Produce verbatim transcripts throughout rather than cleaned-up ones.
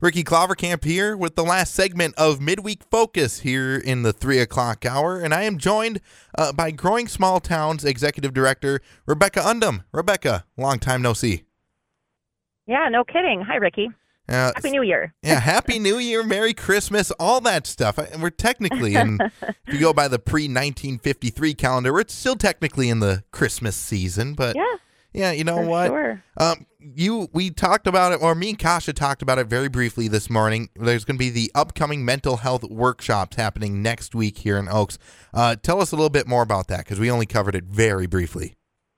Ricky Clovercamp here with the last segment of Midweek Focus here in the three o'clock hour, and I am joined uh, by Growing Small Towns Executive Director Rebecca Undum. Rebecca, long time no see. Yeah, no kidding. Hi, Ricky. Uh, Happy New Year. Yeah, Happy New Year, Merry Christmas, all that stuff. And we're technically in, if you go by the pre nineteen fifty-three calendar, we're still technically in the Christmas season, but yeah, yeah you know for what? Sure. Um, you, we talked about it, or me and Kasha talked about it very briefly this morning. There's going to be the upcoming mental health workshops happening next week here in Oaks. Uh, tell us a little bit more about that, because we only covered it very briefly.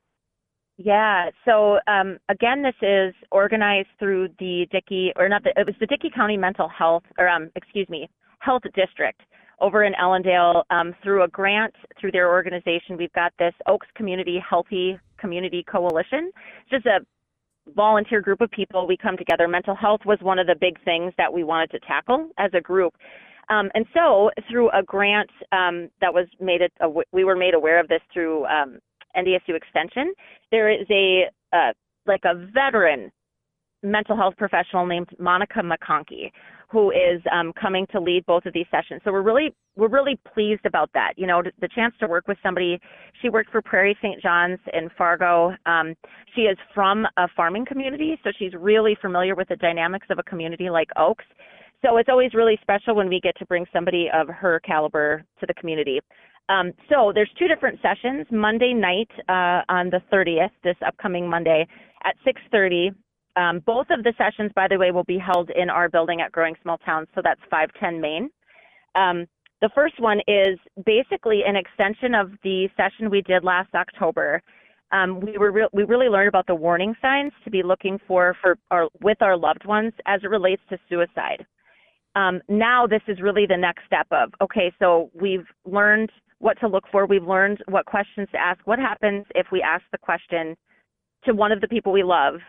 Yeah. So um, again, this is organized through the Dickey, or not the, it was the Dickey County Mental Health, or um, excuse me, Health District over in Ellendale um, through a grant through their organization. We've got this Oaks Community Healthy Community Coalition. It's just a volunteer group of people. We come together. Mental health was one of the big things that we wanted to tackle as a group. Um, and so through a grant um, that was made, it, uh, we were made aware of this through um, N D S U Extension. There is a, uh, like a veteran mental health professional named Monica McConkey, who is um, coming to lead both of these sessions. So we're really, we're really pleased about that. You know, the chance to work with somebody. She worked for Prairie Saint John's in Fargo. Um, she is from a farming community, so she's really familiar with the dynamics of a community like Oaks. So it's always really special when we get to bring somebody of her caliber to the community. Um, so there's two different sessions. Monday night uh, on the thirtieth, this upcoming Monday at six thirty. Um, both of the sessions, by the way, will be held in our building at Growing Small Towns, so that's five ten Main. Um, the first one is basically an extension of the session we did last October. Um, we were re- we really learned about the warning signs to be looking for for our with our loved ones as it relates to suicide. Um, now this is really the next step of, okay, so we've learned what to look for. We've learned what questions to ask. What happens if we ask the question to one of the people we love,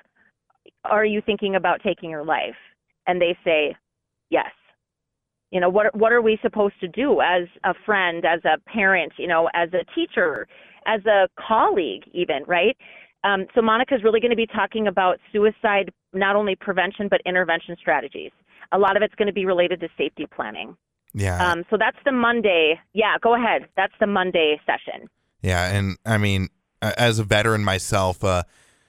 are you thinking about taking your life? And they say, yes. You know, what, what are we supposed to do as a friend, as a parent, you know, as a teacher, as a colleague even, right? Um, so Monica's really going to be talking about suicide, not only prevention, but intervention strategies. A lot of it's going to be related to safety planning. Yeah. Um, so that's the Monday. Yeah, go ahead. That's the Monday session. Yeah. And I mean, as a veteran myself, uh,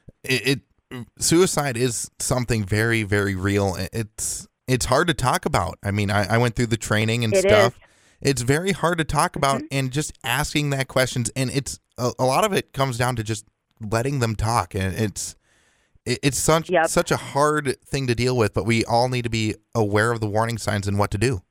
it, it suicide is something very, very real. It's, it's hard to talk about. I mean, I, I went through the training and it stuff. Is. It's very hard to talk about, mm-hmm. and just asking that questions. And it's a, a lot of it comes down to just letting them talk. And it's, it, it's such, yep. such a hard thing to deal with, but we all need to be aware of the warning signs and what to do.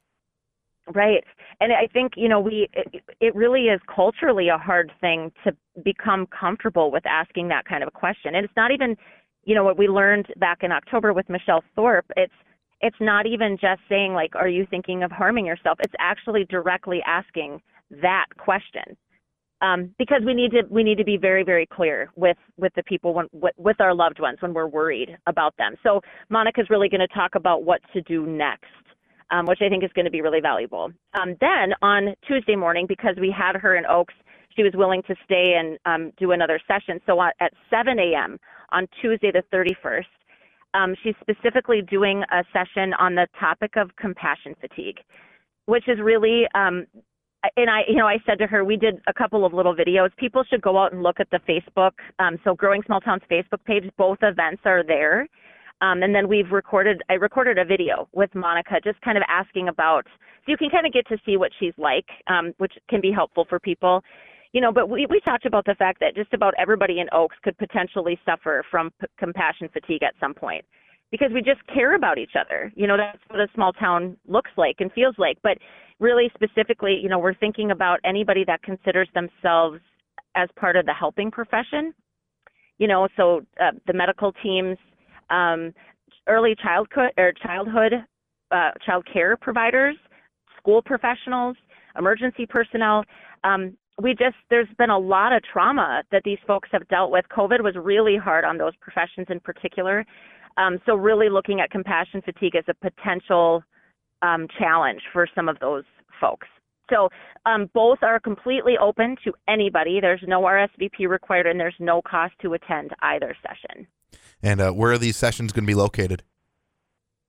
Right. And I think, you know, we, it, it really is culturally a hard thing to become comfortable with asking that kind of a question. And it's not even, you know, what we learned back in October with Michelle Thorpe, it's, it's not even just saying like, are you thinking of harming yourself? It's actually directly asking that question. Um, because we need to, we need to be very, very clear with, with the people, when, with, with our loved ones when we're worried about them. So Monica's really going to talk about what to do next. Um, which I think is going to be really valuable. Um, then on Tuesday morning, because we had her in Oaks, she was willing to stay and um, do another session. So at seven a.m. on Tuesday the thirty-first, um, she's specifically doing a session on the topic of compassion fatigue, which is really, um, and I, you know, I said to her, we did a couple of little videos. People should go out and look at the Facebook. Um, so Growing Small Towns Facebook page, both events are there. Um, and then we've recorded, I recorded a video with Monica, just kind of asking about, so you can kind of get to see what she's like, um, which can be helpful for people, you know, but we, we talked about the fact that just about everybody in Oaks could potentially suffer from p- compassion fatigue at some point, because we just care about each other. You know, that's what a small town looks like and feels like. But really specifically, you know, we're thinking about anybody that considers themselves as part of the helping profession, you know, so uh, the medical teams, Um, early childhood or childhood, uh, child care providers, school professionals, emergency personnel. Um, we just, there's been a lot of trauma that these folks have dealt with. COVID was really hard on those professions in particular. Um, so really looking at compassion fatigue as a potential um, challenge for some of those folks. So um, both are completely open to anybody. There's no R S V P required, and there's no cost to attend either session. And uh, where are these sessions going to be located?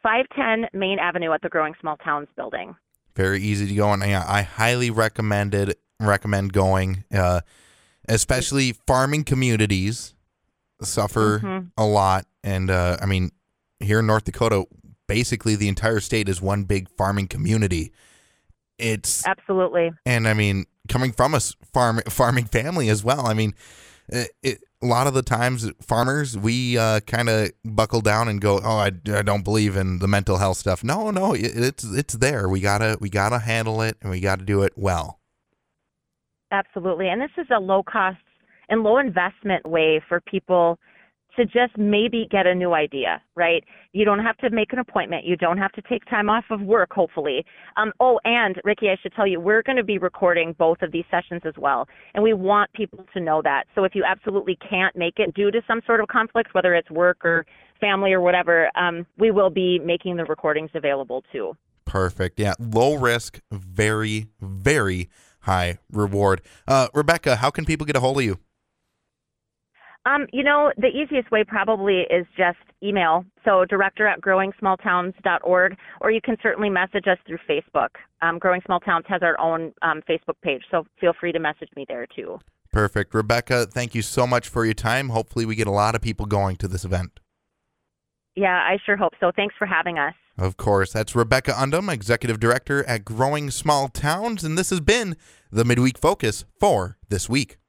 five ten Main Avenue at the Growing Small Towns building. Very easy to go, and yeah, I highly recommend it. Recommend going, uh, especially farming communities suffer mm-hmm. a lot, and uh, I mean, here in North Dakota, basically the entire state is one big farming community. It's absolutely, and I mean, coming from a farm farming family as well. I mean, it, it, a lot of the times, farmers we uh, kind of buckle down and go, "Oh, I, I don't believe in the mental health stuff." No, no, it, it's it's there. We gotta we gotta handle it, and we gotta do it well. Absolutely, and this is a low cost and low investment way for people to just maybe get a new idea, right? You don't have to make an appointment. You don't have to take time off of work, hopefully. Um, oh, and Ricky, I should tell you, we're going to be recording both of these sessions as well, and we want people to know that. So if you absolutely can't make it due to some sort of conflict, whether it's work or family or whatever, um, we will be making the recordings available too. Perfect. Yeah, low risk, very, very high reward. Uh, Rebecca, how can people get a hold of you? Um, you know, the easiest way probably is just email. So director at growing small towns dot org, or you can certainly message us through Facebook. Um, Growing Small Towns has our own um, Facebook page, so feel free to message me there too. Perfect. Rebecca, thank you so much for your time. Hopefully we get a lot of people going to this event. Yeah, I sure hope so. Thanks for having us. Of course. That's Rebecca Undum, Executive Director at Growing Small Towns, and this has been the Midweek Focus for this week.